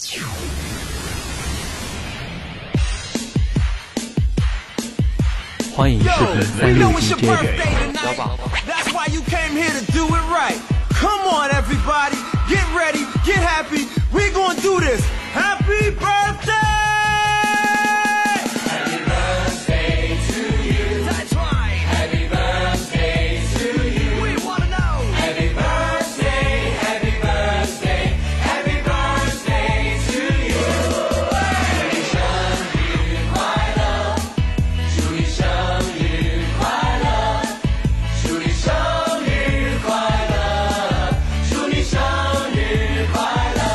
欢迎视频36 DJ 小宝。 That's why you came here to do it right. Come on, everybody, get ready, get happy. We're gonna do this. Happy birthday! Happy birthday to you. That's right. Happy birthday to you. We wanna know. Happy birthday, happy birthday, happy birthday to you. 祝你生日快乐，祝你生日快乐，祝你生日快乐，祝你生日快乐。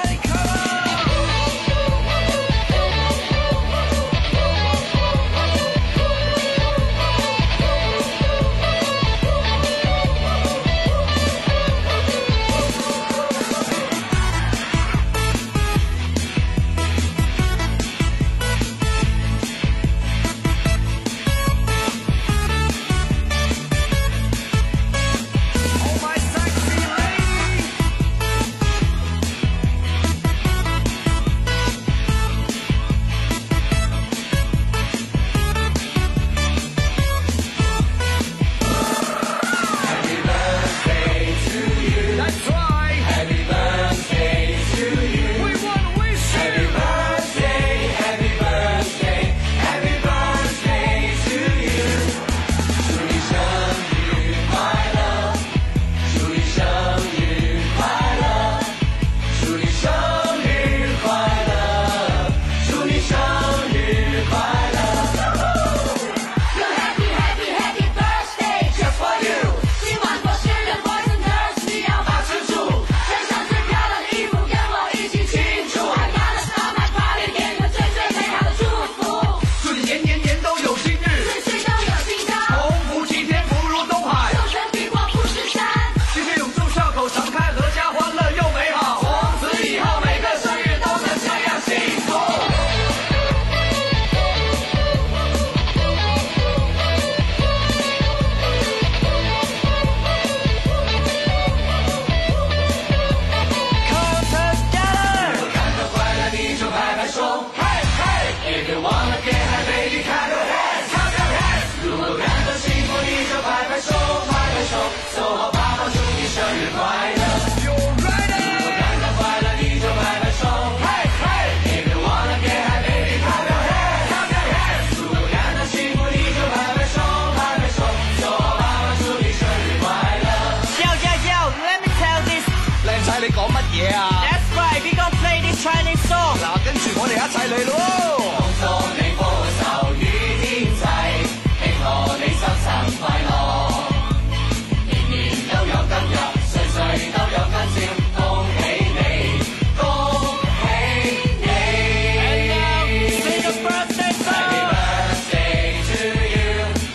That's right, we gon' play this Chinese song. 嗱，跟住我哋一齊嚟咯！ 恭祝你福壽與天齊，慶賀你生辰快樂，年年都有今日，歲歲都有今朝，恭喜你，恭喜你。And now, sing a birthday song. Happy birthday to you.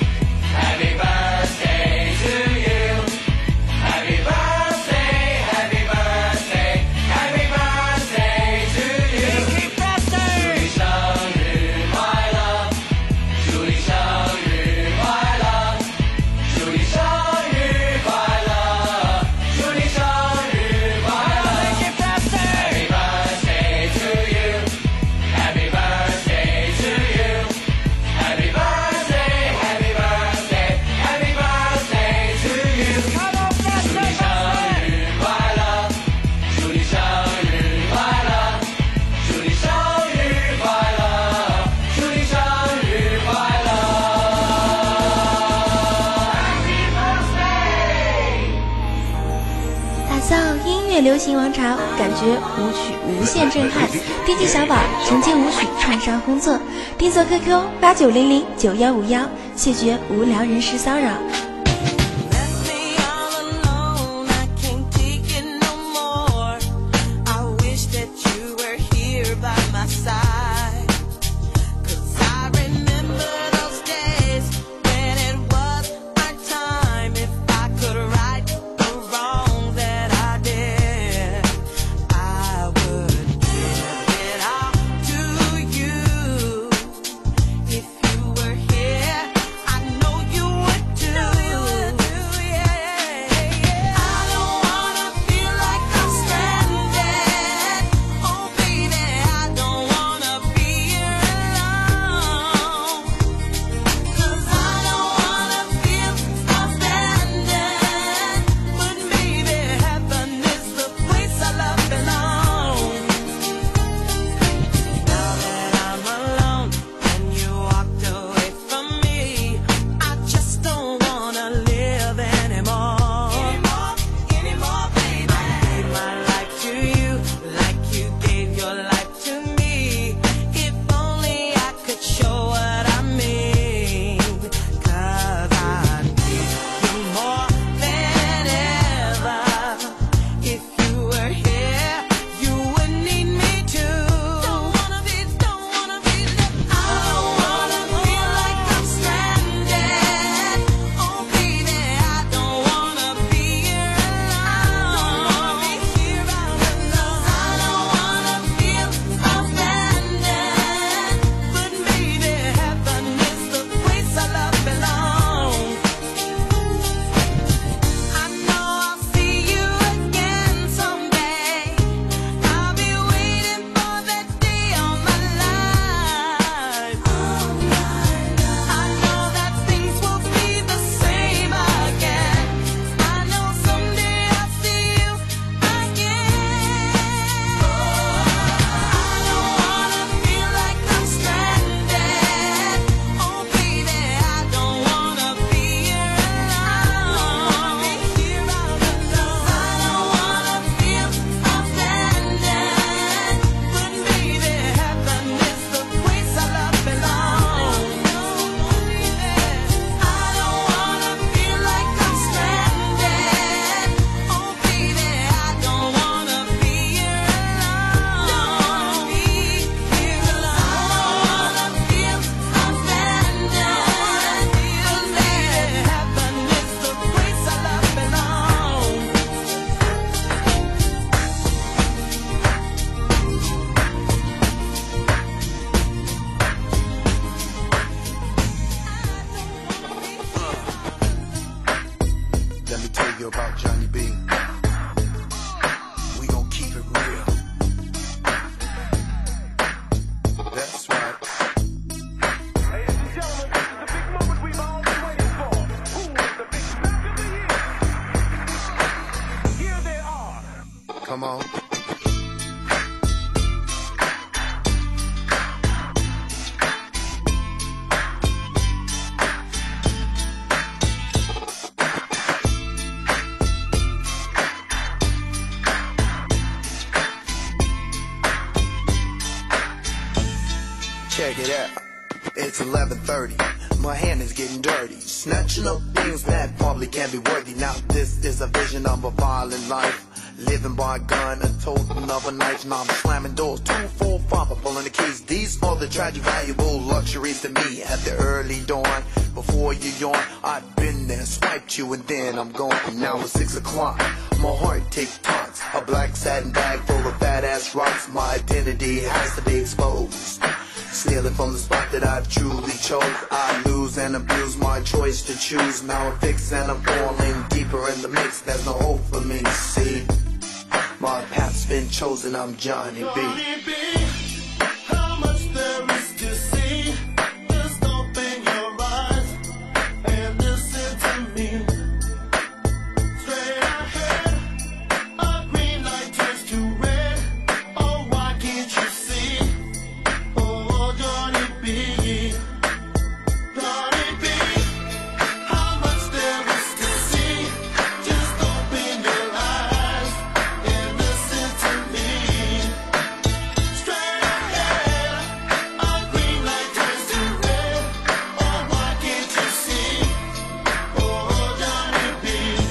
Happy birthday to you. Happy birthday, happy birthday, happy birthday to you. Happy birthday. 祝你生日快樂，祝你生日快樂，祝你生日快樂，祝你生日快樂。Happy birthday to you. Happy birthday to you. Happy birthday, happy birthday, happy birthday to you. Come on, birthday, 祝你生日快樂，祝你生日快樂，祝你生日快樂，祝你生日快樂。 打造音乐流行王朝，感觉舞曲无限震撼。DJ 小宝承接舞曲创伤工作，订座 QQ 89009151，谢绝无聊人士骚扰。 If you were here, I know you would too. Check it out. It's 11:30. My hand is getting dirty. Snatching up things that probably can't be worthy. Now this is a vision of a violent life. Living by a gun, a totem of a knife. Now I'm slamming doors, 2, 4, 5, I'm pulling the keys. These are the tragic, valuable luxuries to me. At the early dawn, before you yawn, I've been there, swiped you, and then I'm gone. Now it's 6 o'clock, my heart tick-tocks. A black satin bag full of fat-ass rocks. My identity has to be exposed. Stealing from the spot that I've truly chose. I lose and abuse my choice to choose. Now I'm fixed and I'm falling deeper in the mix. There's no hope for me, see. My path's been chosen, I'm Johnny B. Johnny B, how much there is to see. Just open your eyes and listen to me. Straight ahead, a green light turns to red. Oh, why can't you see? Oh, Johnny B, Johnny B, how much there is to see. Just open your eyes and listen to me. Straight ahead, a green light turns to red. Oh, why can't you see? Oh, Johnny B.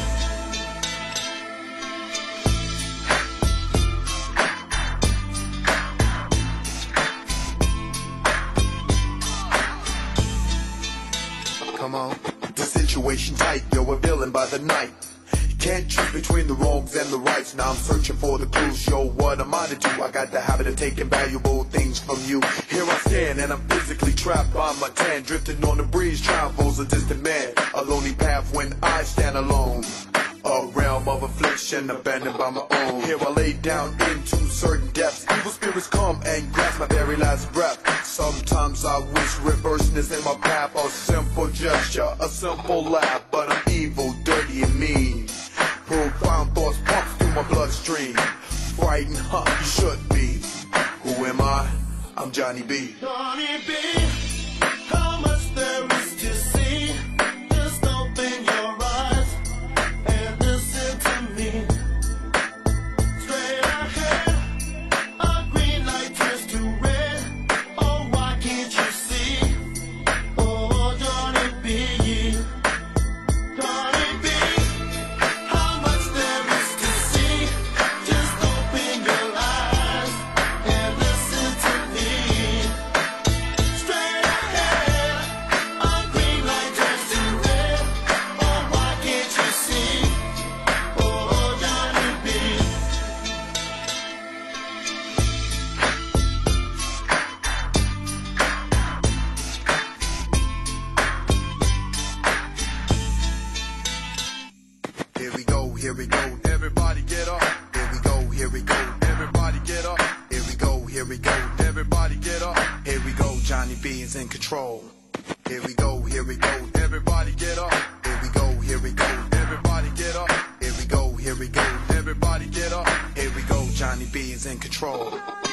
Come on. The situation tight, yo, we're villain by the night. Can't choose between the wrongs and the rights. Now I'm searching for the clues, yo, what am I to do? I got the habit of taking valuable things from you. Here I stand and I'm physically trapped by my tan. Drifting on the breeze, travels a distant man. A lonely path when I stand alone. A realm of affliction, abandoned by my own. Here I lay down into certain depths. Evil spirits come and grasp my very last breath. Sometimes I wish reversing is in my path. A simple gesture, a simple laugh. But I'm evil, dirty and mean. Profound thoughts pump through my bloodstream. Frightened, huh, you should be. Who am I? I'm Johnny B. Johnny B, how much there is to see. Just open your eyes and listen to me. Straight ahead, a green light turns to red. Oh, why can't you see? Oh, Johnny B, Johnny B, how much there is to see. Just open your eyes and listen to me. Straight ahead, a green light turns to red. Oh, why can't you see? Oh, Johnny B. Here we go, everybody get up. Here we go, everybody get up. Here we go, everybody get up. Here we go, Johnny B is in control. Here we go, everybody get up. Here we go, everybody get up. Here we go, everybody get up. Here we go, Johnny B is in control.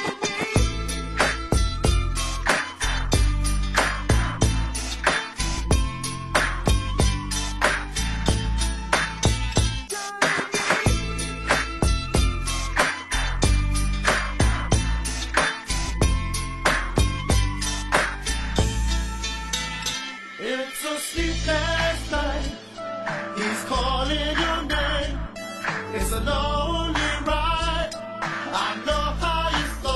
It's a sleepless night. He's calling your name. It's a lonely ride. I know how you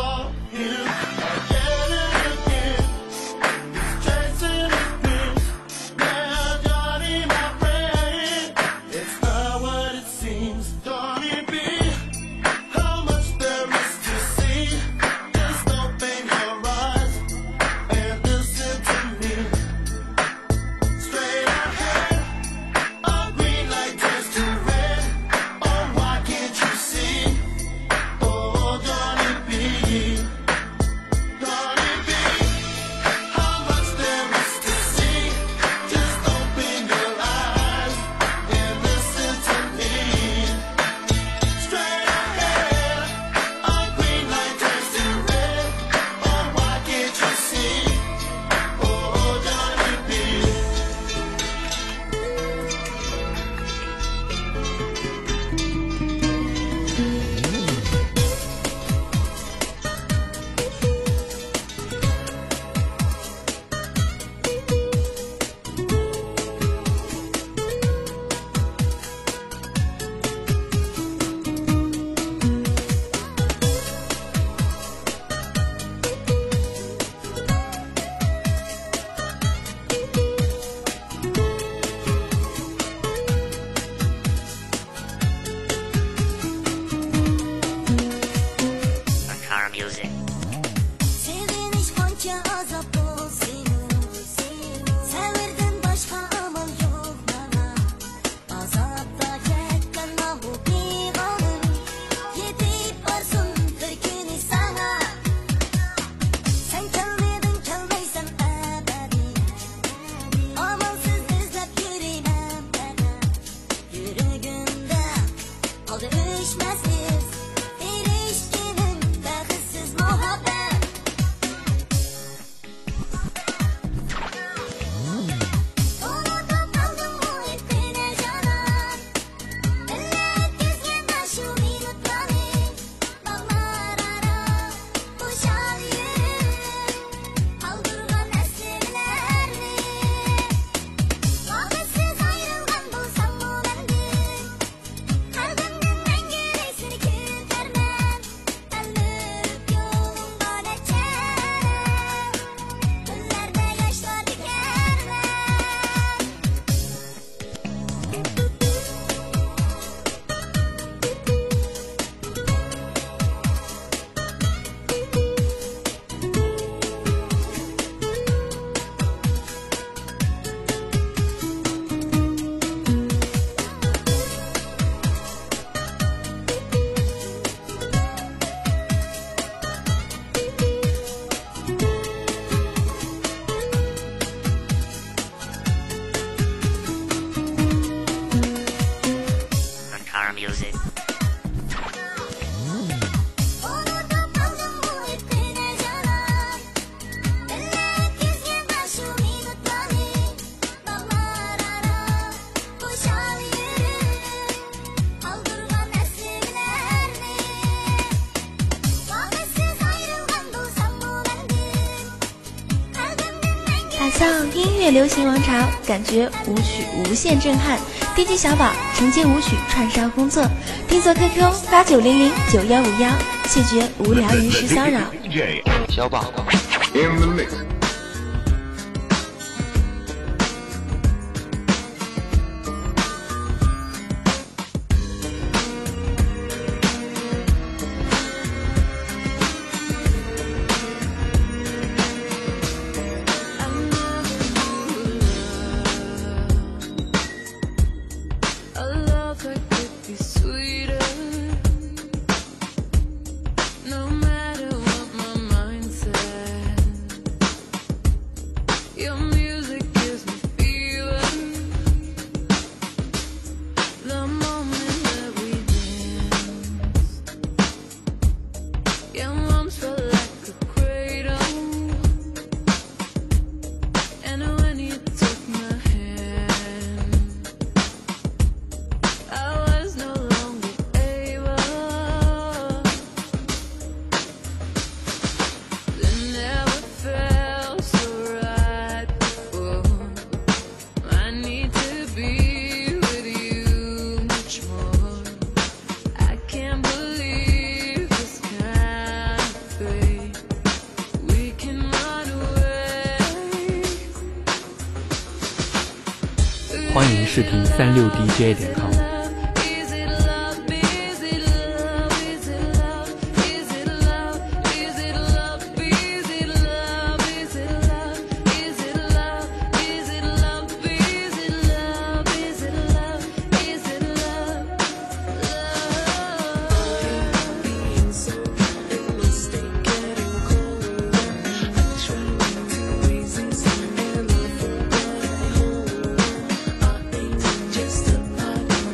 music. Seviniş qancha azob bo'lsin, savrdan boshqa amal yo'q mana. Azobda ketgan bu pig'onim, yetib borsin bir kuni sana. Sen kelmading, kelmaysan abadiy, amalsiz izlab yuraman mana. Yuragimda qoldi o'chmassiz erishganim baxtsiz muhabbat. Unutib qoldim bu ipini jonon, o'tkazgan shu minutlarni. Bog'lar aro bo'shal yurib, qoldirgan asirlarni. Vaqtsiz ayrilgan bo'lsam-mu mendan, qalbimdan mangulik seni kutarman. Tanlib yo'limga nechara, kunlarda yoshlar dikarman. Ankara music. Unutib qoldim bu ipini jonon, o'tkazgan shu minutlarni. Bog'lar aro bo'shal yurib, qoldirgan asirlarni. Vaqtsiz ayrilgan bo'lsam-mu mendan, qalbimdan mangulik 打造音乐流行王朝，感觉舞曲无限震撼。DJ 小宝承接舞曲串烧工作，订座 QQ 89009151，谢绝无聊人时骚扰。 DJ 小宝 in the mix. A love that could be sweeter. No matter what my mind said, your music gives me fever. The moment that we danced, your arms felt like a cradle, and when you took my hand, I was no longer able. It never felt so right before. I need to be with you much more. I can't believe this kind of fate. We can run away. 欢迎视频36DJ.com。 Is it love? Is it love? Is it love? Is it love? Is it love? Is it love? Is it love? Is it love? Is it love? Is it love? Is it love? Is it love? Being so it must be getting colder. I try to resist and I forgot I ain't just a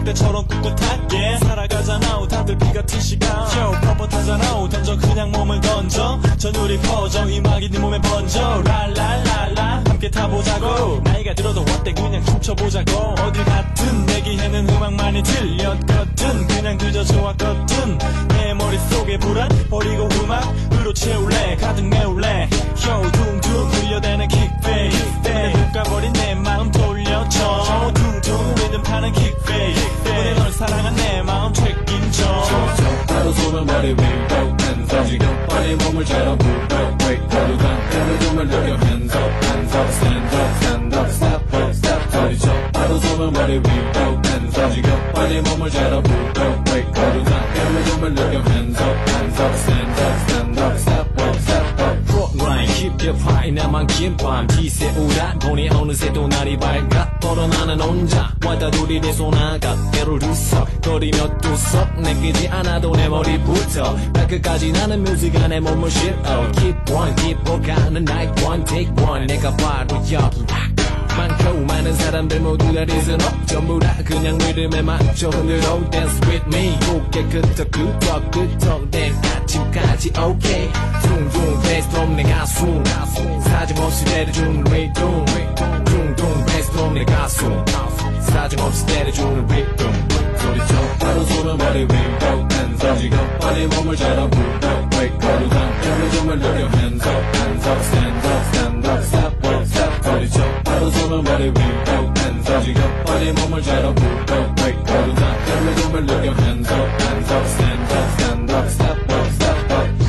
때처럼 꿋꿋하게 살아가잖아. 다들 비같은 시간 Yo 뻣뻣하잖아. 던져 그냥 몸을 던져 전율이 퍼져 음악이 네 몸에 번져 랄랄랄라 함께 타보자고. 나이가 들어도 어때 그냥 춤춰보자고. 어딜 갔든 내기에는 음악만이 들렸거든. 그냥 그저 좋았거든. 내 머릿속에 불안 버리고 음악으로 채울래. 가득 메울래. Yo 둥둥 흘려대는 킥베이스 내 묵가버린 내 마음 돌려줘. 둥둥 리듬 타는 킥베이스 때문에 널 사랑한 내 마음 책임져. 바로 손을 머리 위로 hands up. 지금 빨리 몸을 잘하고 wake 거루가 때문에 정말 느껴 hands up hands up stand up stand up step up step 소리쳐. 바로 손을 머리 위로 hands up. 지금 빨리 몸을 잘하고 wake 거루가 때문에 정말 느껴 hands up hands up stand up stand up step up step up Frontline 깊게 파이 나만 긴밤 기세 우란 보니 어느새 또 날이 밝아. 벌어나는 혼자 왔다 둘이 내 손 아가 때를 두석거리며 뚜석 내끼지 않아도 내 머리부터 발끝까지 나는 뮤직가 내 몸을 실어. Keep on keep on 가는 night one take one 내가 바로 여기 많고 많은 사람들 모두 다 listen up. 전부 다 그냥 리듬에 맞춰 흔들어 dance with me. 고개 끄덕 내 아침까지 okay. 둥둥 베이스드럼 내 가슴 사정없이 때려주는 리듬. 둥둥 베이스드럼 내 가슴 사정없이 때려주는 리듬. 소리쳐. 바로 손을 머리 위로 hands up. 지금 빨리 몸을 잘하고 wake 거루가 때문에 정말 느껴 hands up hands up stand up stand up step up step 소리쳐. 바로 손을 머리 위로 hands up. 지금 빨리 몸을 잘하고 wake 거루가 때문에 정말 느껴 hands up hands up stand up stand up step up step up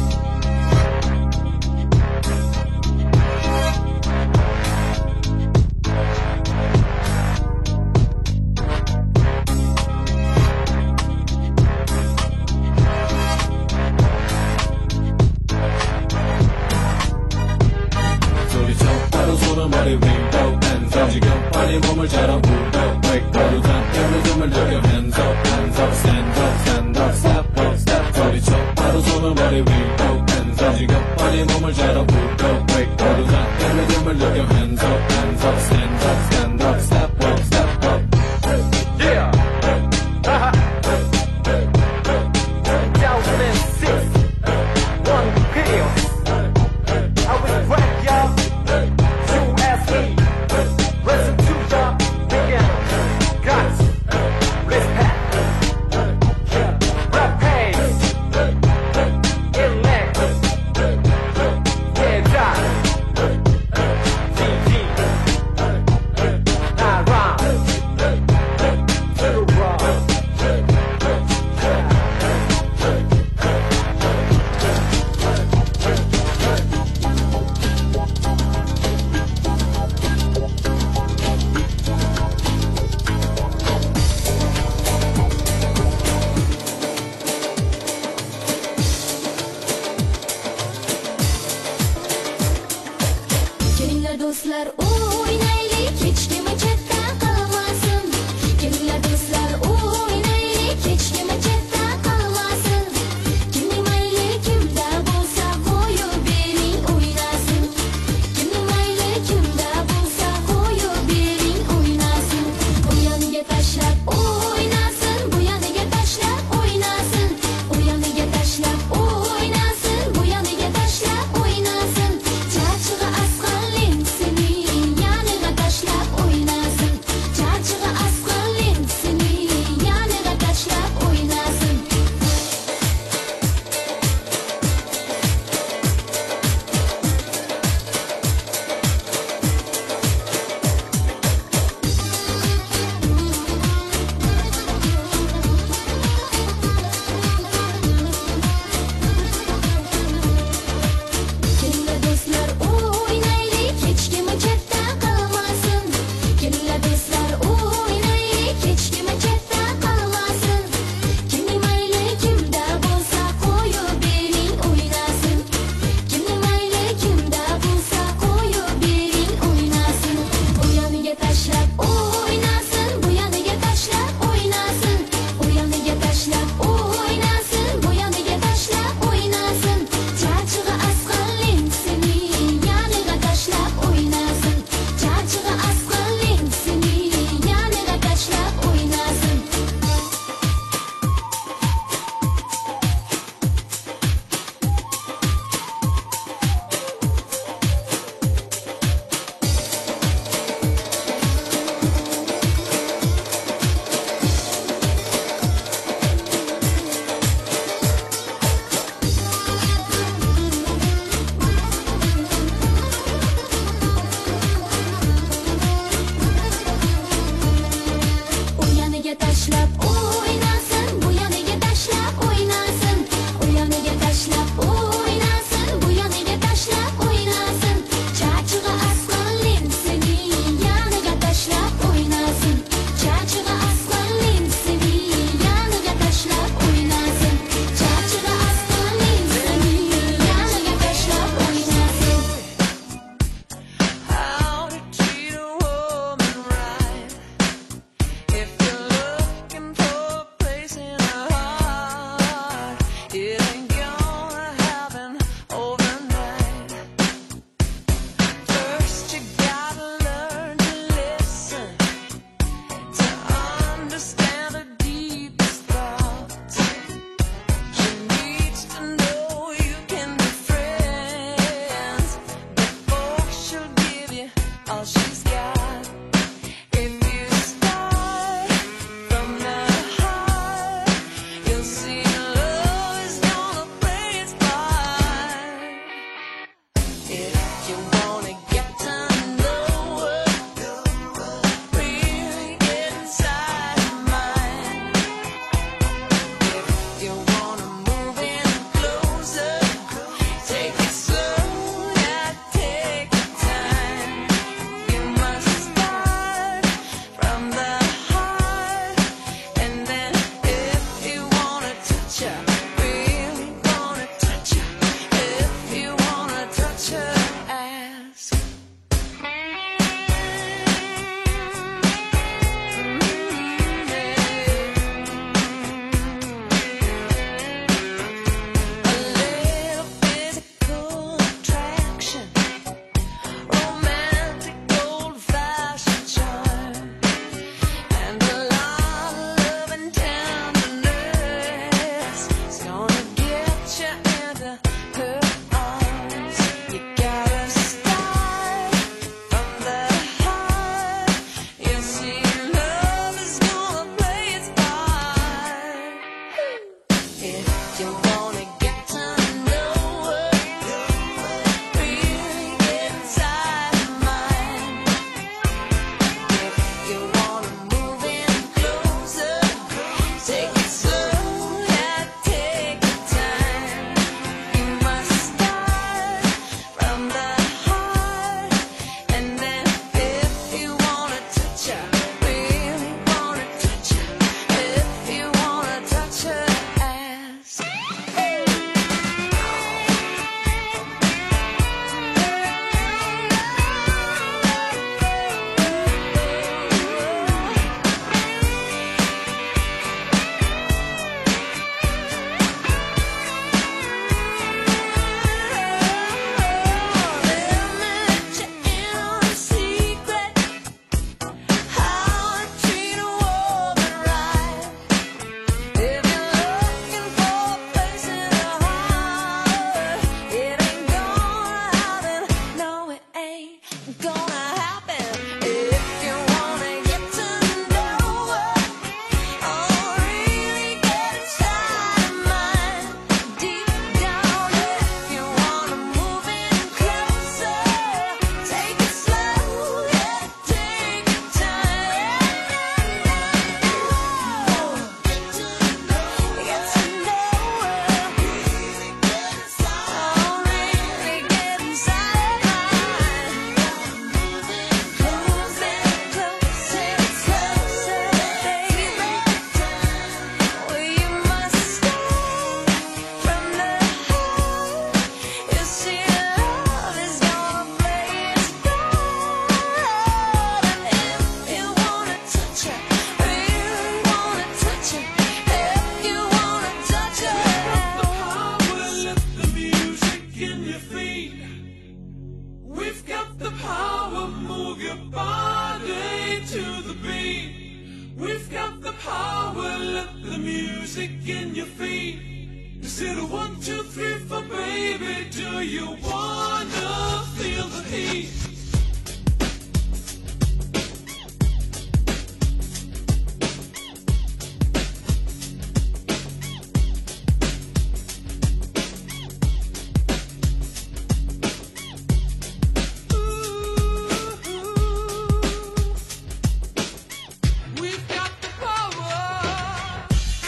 머리 위로 hands up. 지금 빨리 몸을 잘하고 wake 거루가 때문에 정말 느껴 hands up hands up Said 1, 2, 3, 4, baby, do you wanna feel the heat? We've got the power.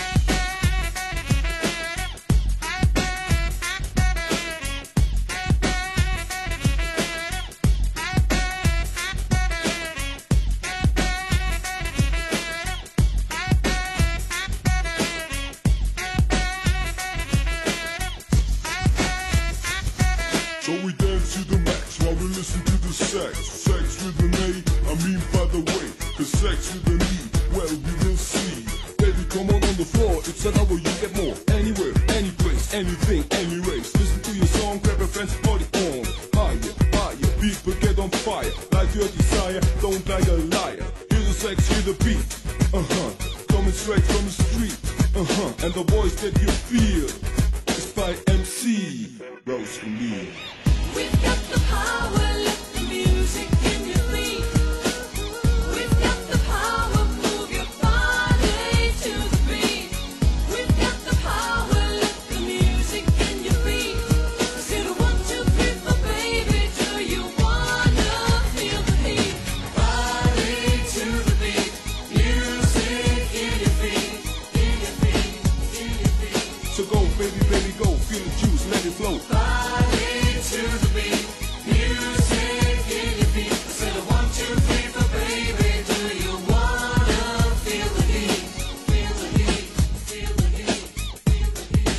So we dance to the max while we listen to the sax. Sex with an A, I mean by the way. Cause sex with an E, well we will see. Baby come on the floor, it's an hour you get more. Anywhere, any place, anything, any race. Listen to your song, grab a friend's party on. Higher, higher, people get on fire. Like your desire, don't like a liar. Hear the sex, hear the beat, coming straight from the street, and the voice that you feel is by MC Rose Lee. We've got the power, let the music in your feet. We've got the power, move your body to the beat. We've got the power, let the music in your feet. Say the 1, 2, 3, 4, baby, do you wanna feel the heat? Body to the beat, music in your feet, in your feet, in your feet. So go, baby, baby, go, feel the juice, let it flow. Body to the beat, music in your feet. Say the 1, 2, 3, 4, baby, do you wanna feel the heat? Feel the heat, feel the heat, feel the heat,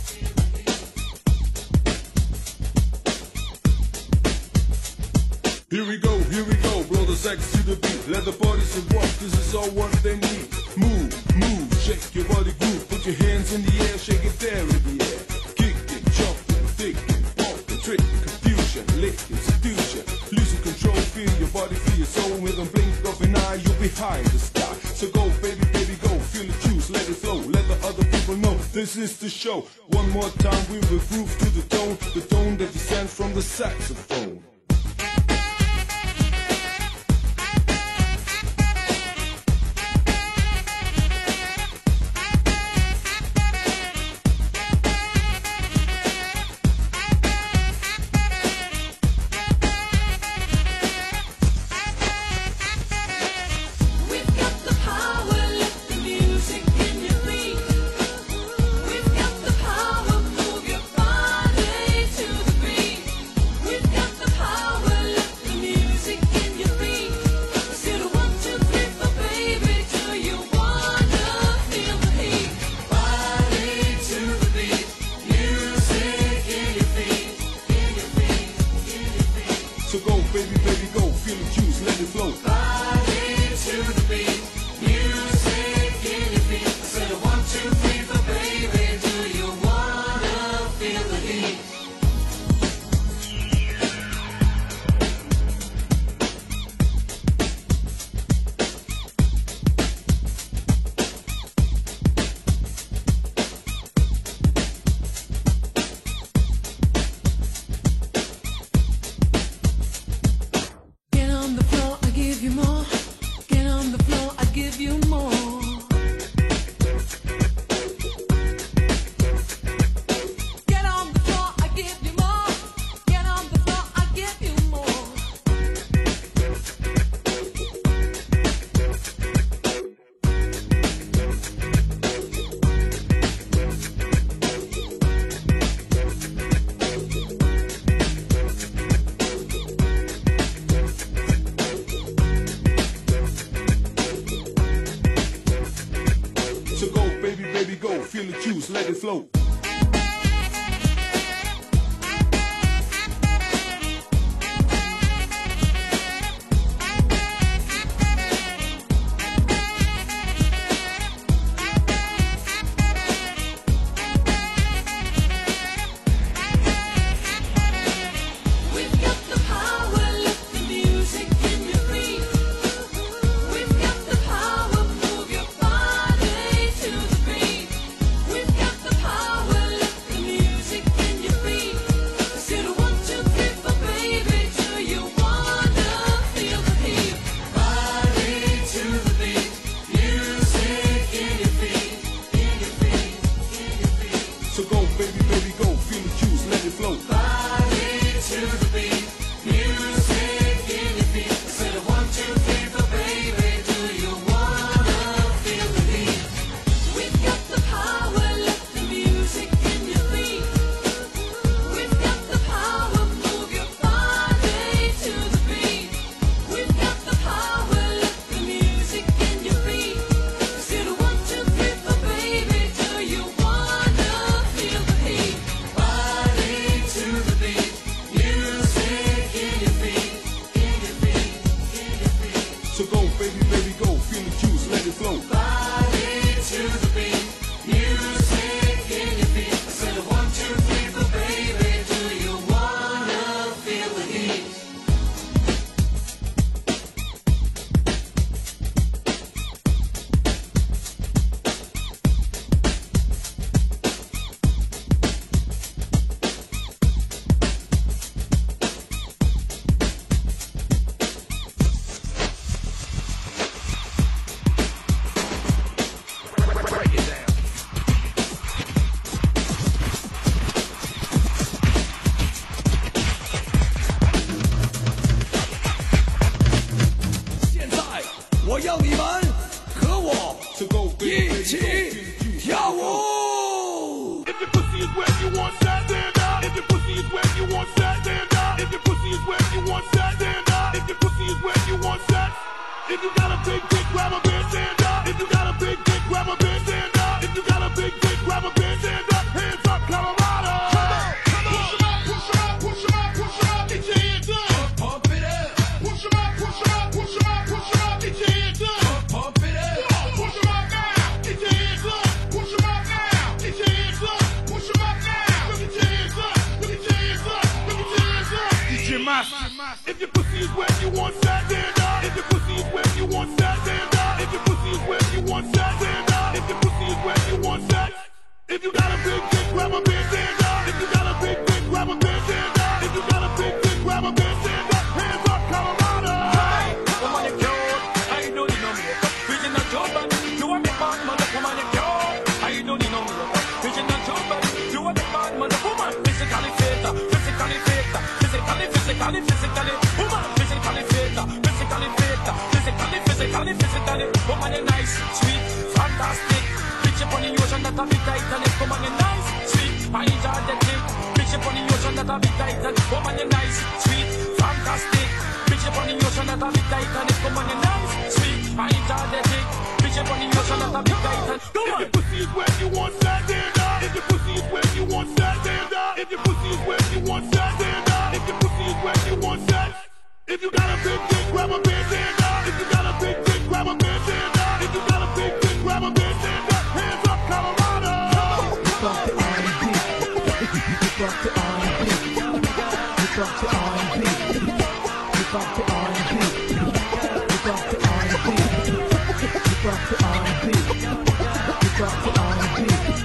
feel the heat. Here we go, blow the sex to the beat. Let the bodies rock, this is all what they need. Move, move, shake your body groove. Put your hands in the air, shake it there in the air. Kicking, jumping, thinking, walking, tricking, confusion, licking, seduction. Losing control, feel your body, feel your soul. With a blink of an eye, you're behind the sky. So go, baby, baby, go, feel the juice, let it flow. Let the other people know this is the show. One more time, we will groove to the tone that descends from the saxophone. We've got the power, let the music in your feet. We've got the power, move your body to the beat. We've got the power, let the music in your feet. Say the 1, 2, 3, 4, baby, do you wanna feel the heat? Body to the beat, music in your feet, in your feet, in your feet. So go, baby, baby, go, feel the juice, let it flow. Body to the beat, music in your feet. Say the 1, 2, 3, 4, baby, do you wanna feel the heat? Get on the floor, I give you more. Get on the floor, I give you more. Get on the floor, I give you more. Get on the floor, I give you more. So go, baby, baby, go, feel the juice, let it flow. We've got the power, let the music in your feet. We've got the power, move your body to the beat. We've got the power. 一起跳舞。If your pussy is wet, you want that, stand up. If your pussy is wet, you want that, stand up. If your pussy is wet, you want that, stand up. If your pussy is wet, you want that. If you got a big dick, grab a band, stand up. If you got a big dick, grab a band, stand up. If you got a big dick, grab a band, stand up. Hands up, Colorado. Push 'em up, push 'em up, push 'em up, push 'em up, get your hands up. Pump it up. Push 'em up, push 'em up, push 'em up, push 'em up, get your hands up. Pump it up. Push 'em up now, get your hands up. Push 'em up now, get your hands up. Push 'em up now, look at your hands up. Look at your hands up. Look at your hands up. DJ Master. If your pussy is wet, you want that, stand up. If your pussy is wet, you want that, stand up. If your pussy is wet, you want that, stand up. If your pussy is wet, you want that. If you got a big dick, grab a band, stand up. If you got a big dick, grab a band, stand up. If you got a big dick, grab a band, stand up. Hands up, Colorado. Come on, you cute. I don't need no more. Vision of job, you are the bad mother. Come on, you cute. I don't need no more. Vision of job, you are the bad mother. Woman, physically fit, physically fit, physically, physically, physically. Woman, physically fit, physically fit, physically, physically, physically. Woman, you nice, sweet, fantastic. Bitch up on the ocean that a bit Titanic. Woman, you nice, sweet, I enjoy the dick. Bitch up on the ocean that a bit Titanic. Woman, you nice, sweet, fantastic. Bitch up on the ocean that a bit Titanic. Woman, you nice, sweet, I enjoy the dick. Bitch up on the ocean that a bit Titanic. Go on. If your pussy is wet, you want that, stand up. If your pussy is wet, you want that, stand up. If your pussy is wet, you want that, stand up. If your pussy is wet, you want that. If you got a big dick, grab a band, stand up. If you got a big dick, grab a band, stand up. If you got a big dick, grab a band, stand up. Hands up, Colorado. Hip hop to R&B. Hip hop to R&B. Hip hop to R&B. Hip hop to R&B. Hip hop to R&B. Hip hop to R&B. Hip hop to R&B.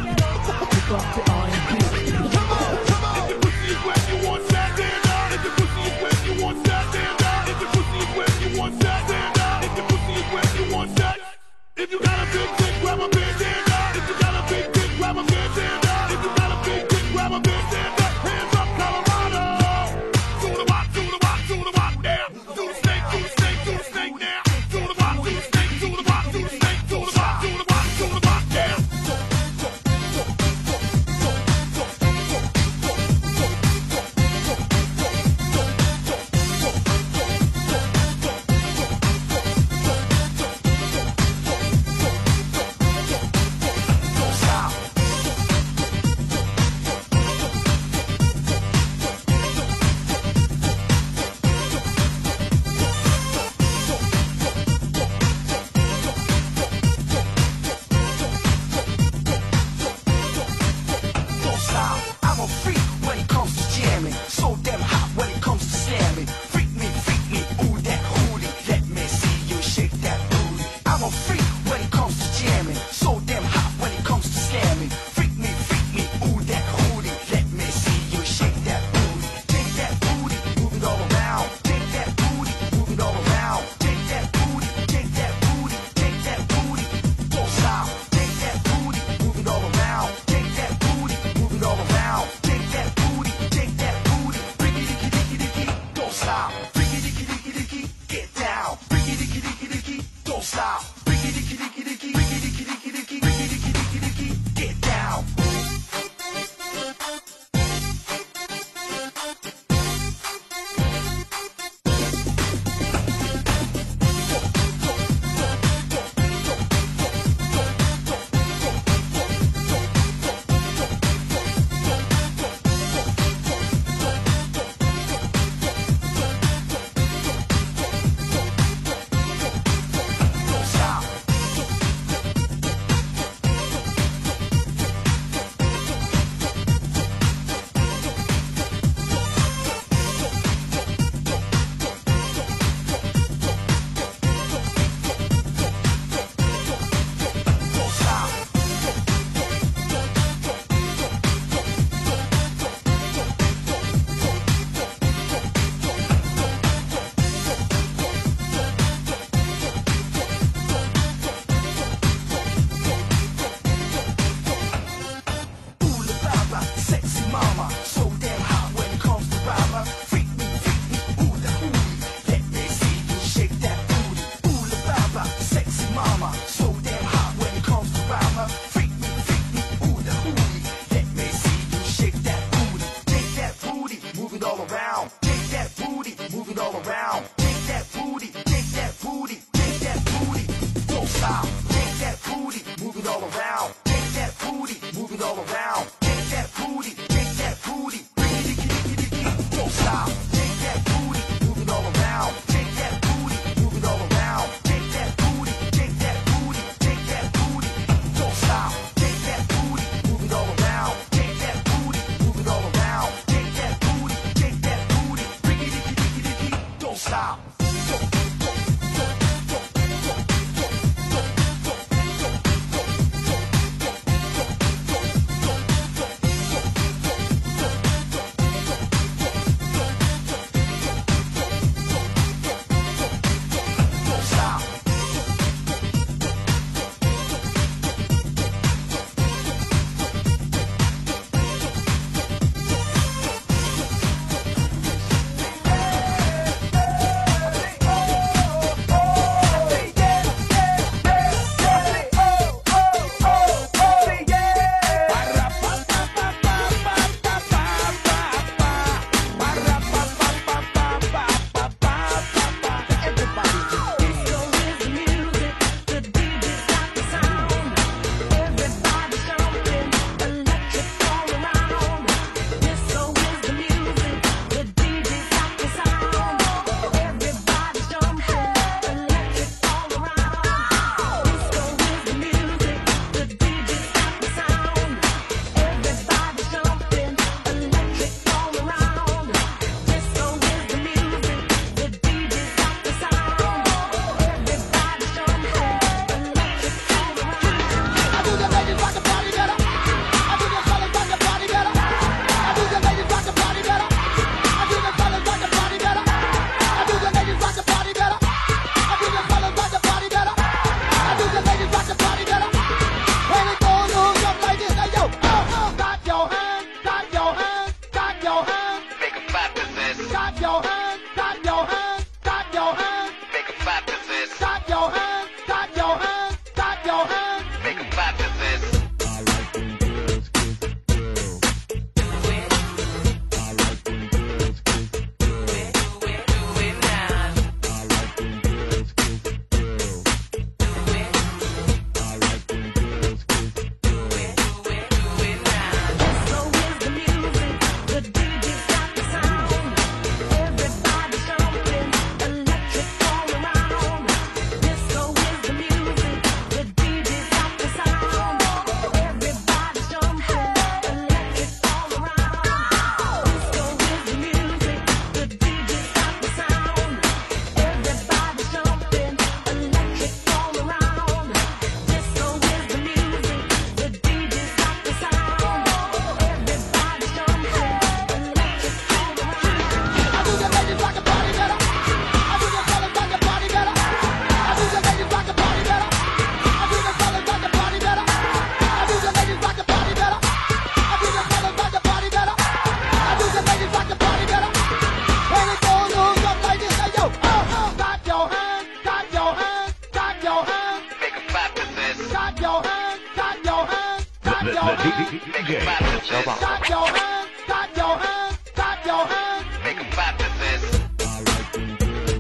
your hands, clap your hands, clap your hands. Make it clap to this. Clap your hands, clap your hands, clap your hands. Make it clap to this.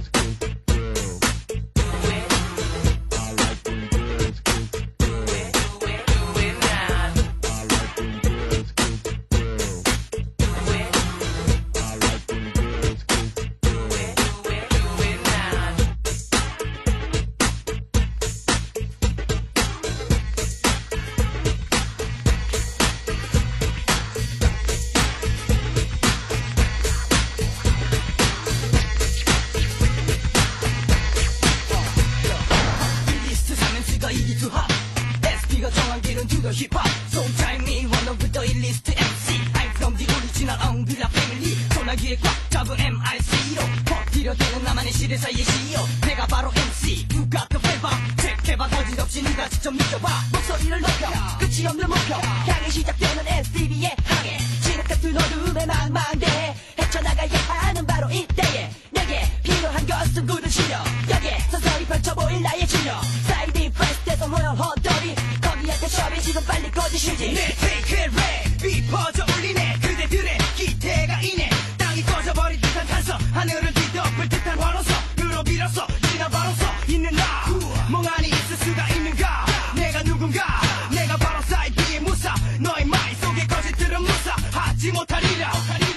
리스트 삼행시가 이기 too hot SP가 정한 길은 to the hip hop So time me one of the list MC I'm from the original Umbrella family 소나기에 꽉 잡은 MIC로 버티려대는 나만의 시대 사이의 CEO 내가 바로 MC 누가 그 페바 체크해봐 거짓없이 네가 직접 느껴봐 목소리를 높여 끝이 없는 목표 향해 시작되는 SDB의 항해 진흙 같은 어둠의 망망대해 헤쳐나가야 하는 바로 이때에 내게 필요한 것은 굳은 실력 여기에 서서히 펼쳐 보일 나의 진영 사이드 프레스에서 모여 헛더리 거기한테 셔비 지금 빨리 꺼지실지 내 테이크의 랩이 퍼져 울리네 그대들의 기대가 이네 땅이 꺼져버린 듯한 탄성 하늘을 뒤덮을 듯한 환호성으로 빌었어 지나바로서 있는 나 멍하니 있을 수가 있는가 내가 누군가 내가 바로 사이드의 무사 너의 마인 속에 거짓들은 무사하지 못하리라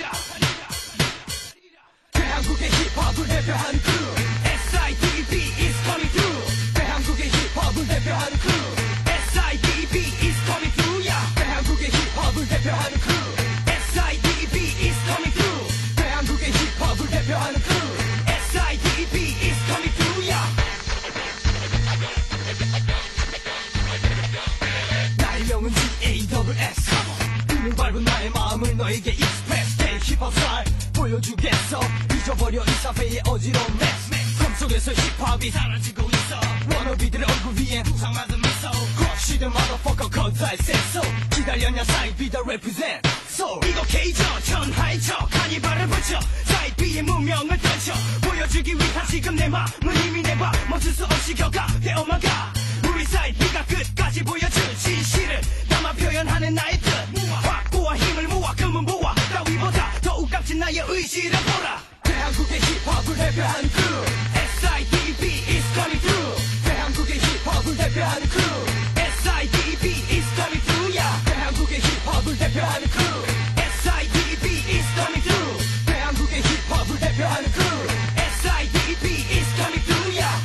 대한국의 힙합을 대표하는 크루 SIDB is coming through 대한국의 힙합을 대표하는 크루 SIDB is coming through yeah. 대한국의 힙합을 대표하는 크루 SIDB is coming through 대한국의 힙합을 대표하는 크루 SIDB is coming through yeah. 나의 명은 GASS 눈을 밟은 나의 마음을 너에게 익스프레스 Stay 힙합 스타일 보여주겠어 잊어버려 이 사회의 어지러운 메스 꿈속에서 힙합이 사라지고 있어 워너비들의 얼굴 위엔 부상맞은 미소 Crush the motherfucker cause I said so 기다렸냐 사이드 B the represent So 이거 K죠 천하의 적 카니발을 붙여 사이드 B의 무명을 펼쳐 보여주기 위한 지금 내 마음은 이미 내봐 멈출 수 없이 격하되어만 우리 사이드 B가 끝까지 보여줄 진실을 담아 표현하는 나의 뜻 확고한 힘을 모아 금은 모아 따위보다 더욱 값진 나의 의지를 보라 대한국의 힙합을 대표하는 크루 SIDB is coming through 대한국의 힙합을 대표하는 크루 SIDB is coming through yeah. 대한국의 힙합을 대표하는 크루 SIDB is coming through 대한국의 힙합을 대표하는 크루 SIDB is coming through yeah.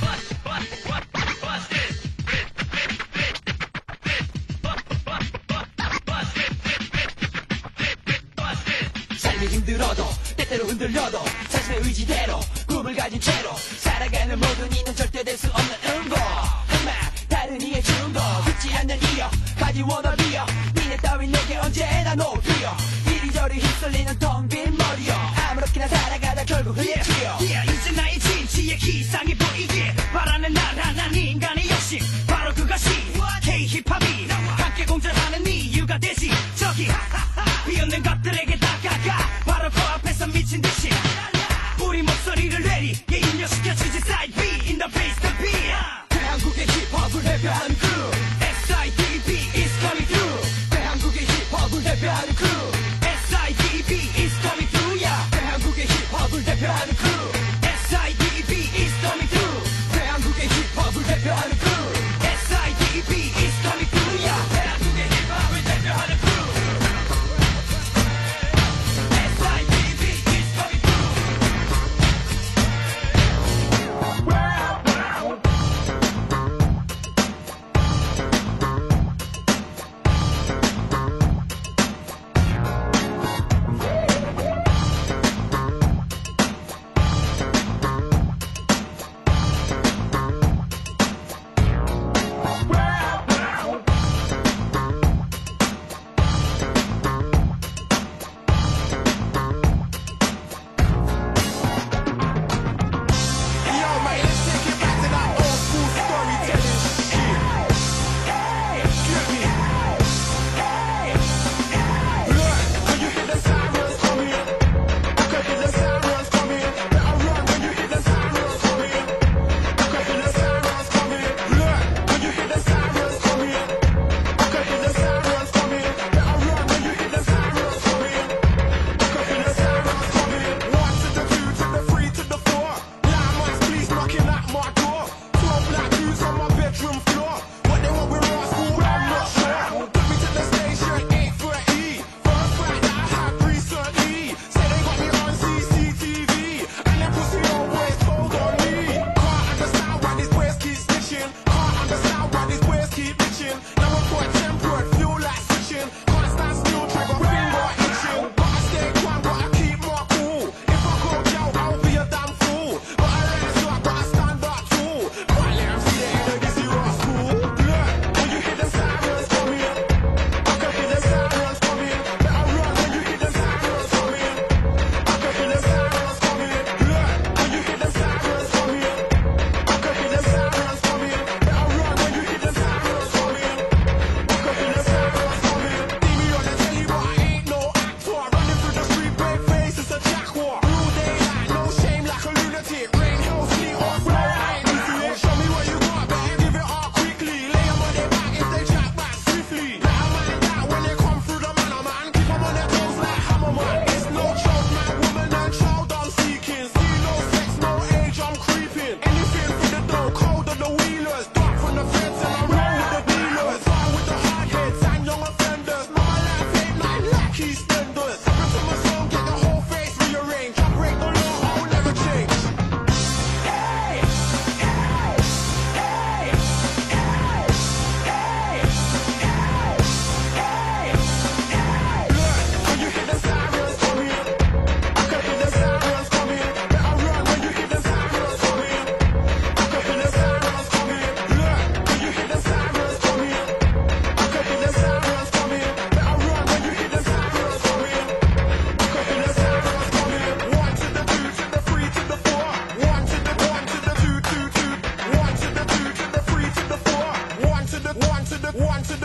삶이 힘들어도 때때로 흔들려도 자신의 의지대로 꿈을 가진 채로 살아가는 모든 이는 절대 될 수 없는 응고 하지만 다른 이의 중도 듣지 않는 이여 가지 워너비여 니네 따윈 내게 언제나 높이여 이리저리 휩쓸리는 텅 빈 머리여 아무렇게나 살아가다 결국 흐트려 이제 나의 진지의 기상이 보이길 바라는 나라는 인간의 욕심 바로 그것이 K-힙합이 함께 공존하는 이유가 되지 저기 비웃는 것들에게 다가가 바로 코앞에서 미친 듯이 우리 목소리를 내리게 입력시켜주지 사이드 B in the place to be 대한국의 힙합을 대표하는 크루 SIDB is coming through 대한국의 힙합을 대표하는 크루 SIDB is coming through yeah. 대한국의 힙합을 대표하는 크루 SIDB is coming through 대한국의 힙합을 대표하는 크루 SIDB is coming through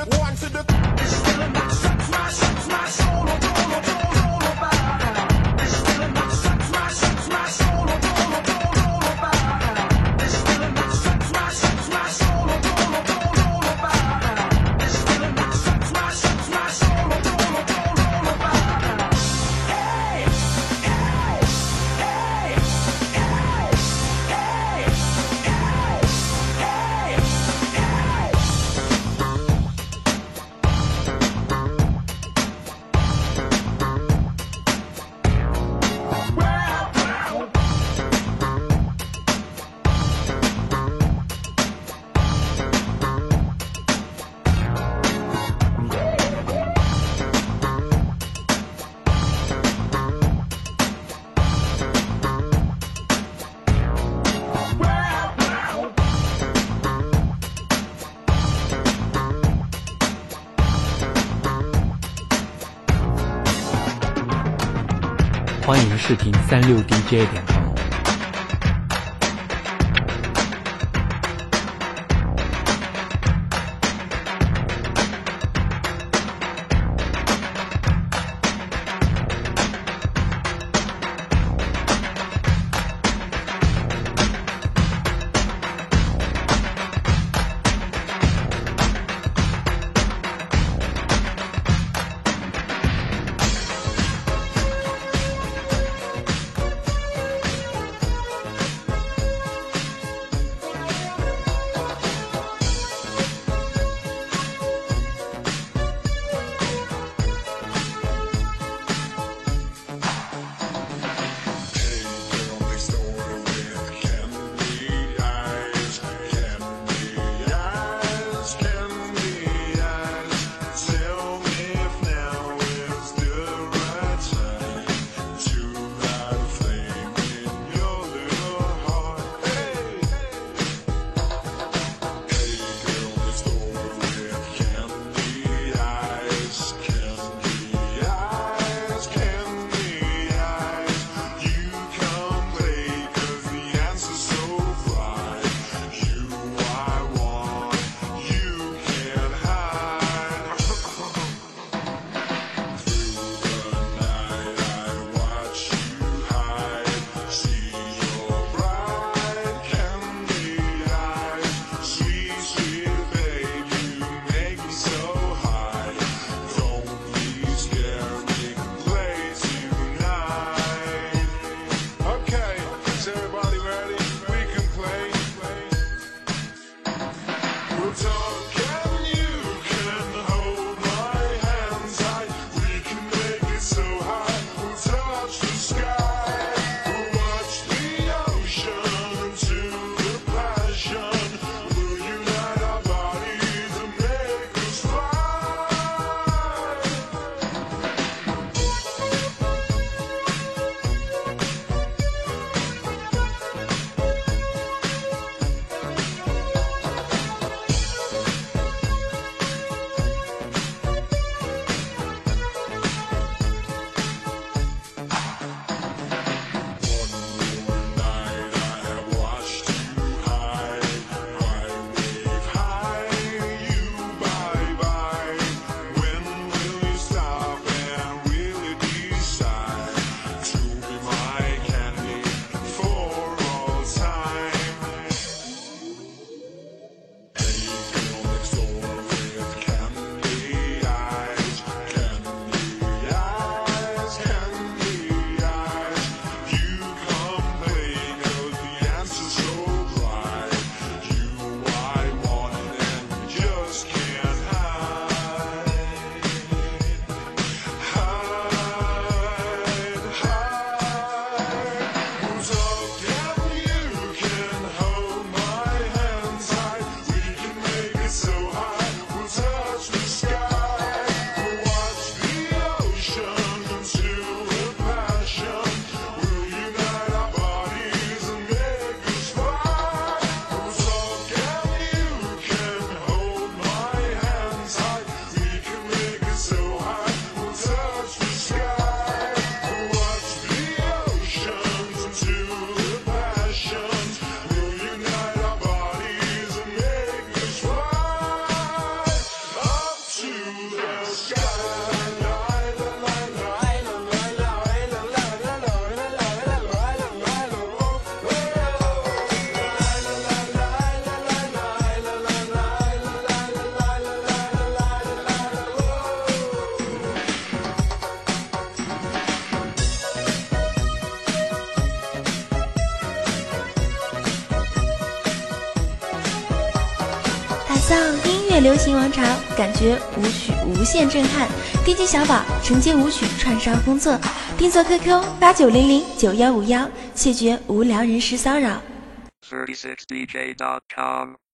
One to the this feeling that sets my soul, oh, oh, oh, oh, oh, about. This feeling that sets my soul, oh, oh, oh, oh, about. This feeling that sets my soul, oh, oh, oh, oh, about. This feeling that sets my soul, oh, oh, oh, oh, about. Hey, hey, hey, hey, hey, hey, hey, hey. 欢迎试听36DJ.com。 乐流行王朝，感觉舞曲无限震撼。DJ 小宝承接舞曲串烧工作，订座 QQ 89009151，谢绝无聊人时骚扰。 36dj.com